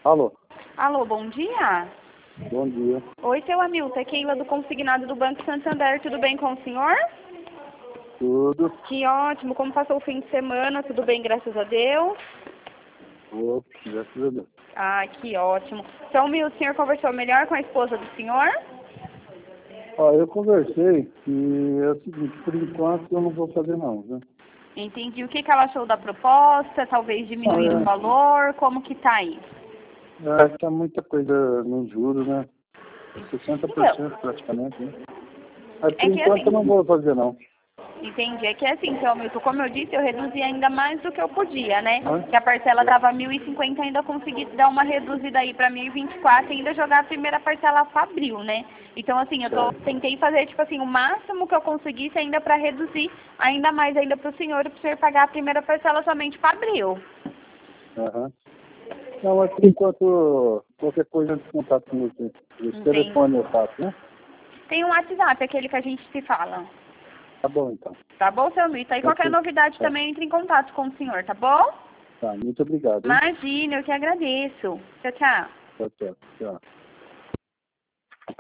Alô, Alô, bom dia. bom dia. Oi, seu Hamilton, é Keila do Consignado do Banco Santander, tudo bem com o senhor? Tudo? Que ótimo, como passou o fim de semana, tudo bem, graças a Deus? Ô, graças a Deus. Ah, que ótimo. Seu Hamilton, o senhor conversou melhor com a esposa do senhor? Ó, eu conversei e é o seguinte, por enquanto eu não vou fazer não, né? Entendi. O que ela achou da proposta, talvez diminuir o valor, como que tá aí? Tá muita coisa nos juros, né? 60% praticamente, né? Mas por É que enquanto assim, eu não vou fazer não. entendi. É que assim, seu Hamilton, como eu disse, eu reduzi ainda mais do que eu podia, né? Hã? Que a parcela dava 1.050, ainda consegui dar uma reduzida aí pra 1.024 e ainda jogar a primeira parcela para abril, né? Então, assim, tentei fazer, tipo assim, o máximo que eu conseguisse ainda pra reduzir ainda mais ainda pro senhor pagar a primeira parcela somente para abril. Aham. Não, mas por enquanto, qualquer coisa de contato com você. O Entendi. telefone eu passo, né? Tem um WhatsApp, aquele que a gente se fala. Tá bom então. Tá bom, seu Hamilton? Aí qualquer Ok. novidade Tá, também entre em contato com o senhor, tá bom? tá, muito obrigado, hein? Imagina, eu que agradeço. Tchau, tchau. Tchau, tchau. Tchau.